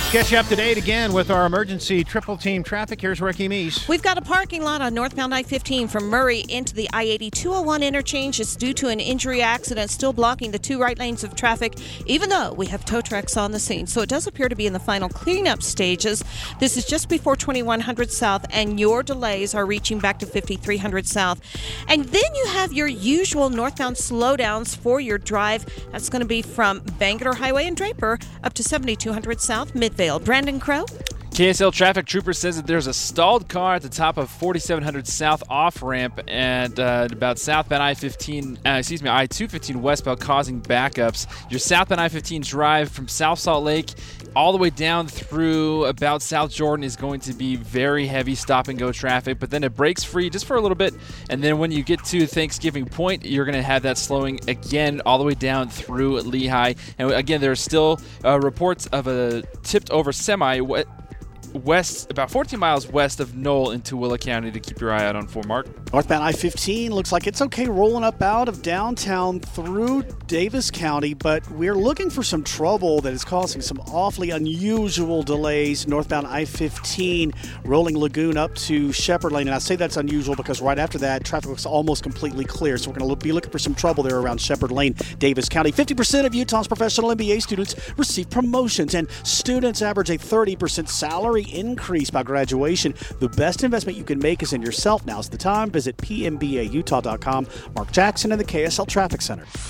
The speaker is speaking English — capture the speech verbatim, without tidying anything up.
Get you up to date again with our emergency triple team traffic. Here's Ricky Meese. We've got a parking lot on northbound I fifteen from Murray into the I eighty two oh one interchange. It's due to an injury accident, still blocking the two right lanes of traffic, even though we have tow trucks on the scene. So it does appear to be in the final cleanup stages. This is just before twenty-one hundred South, and your delays are reaching back to fifty-three hundred South. And then you have your usual northbound slowdowns for your drive. That's going to be from Bangerter Highway and Draper up to seventy-two hundred South, Midvale. Brandon Crow. K S L Traffic Trooper says that there's a stalled car at the top of forty-seven hundred South off-ramp and uh, about southbound I fifteen, uh, excuse me, I two fifteen westbound, causing backups. Your southbound I fifteen drive from South Salt Lake all the way down through about South Jordan is going to be very heavy stop-and-go traffic, but then it breaks free just for a little bit, and then when you get to Thanksgiving Point, you're going to have that slowing again all the way down through Lehigh. And again, there's still uh, reports of a tipped-over semi west, about fourteen miles west of Knoll into Willa County to keep your eye out on for. Mark. Northbound I fifteen looks like it's okay rolling up out of downtown through Davis County, but we're looking for some trouble that is causing some awfully unusual delays. Northbound I fifteen rolling Lagoon up to Shepherd Lane, and I say that's unusual because right after that, traffic looks almost completely clear, so we're going to be looking for some trouble there around Shepherd Lane, Davis County. fifty percent of Utah's professional M B A students receive promotions, and students average a thirty percent salary increase by graduation. The best investment you can make is in yourself. Now's the time. Visit P M B A Utah dot com. Mark Jackson in the K S L Traffic Center.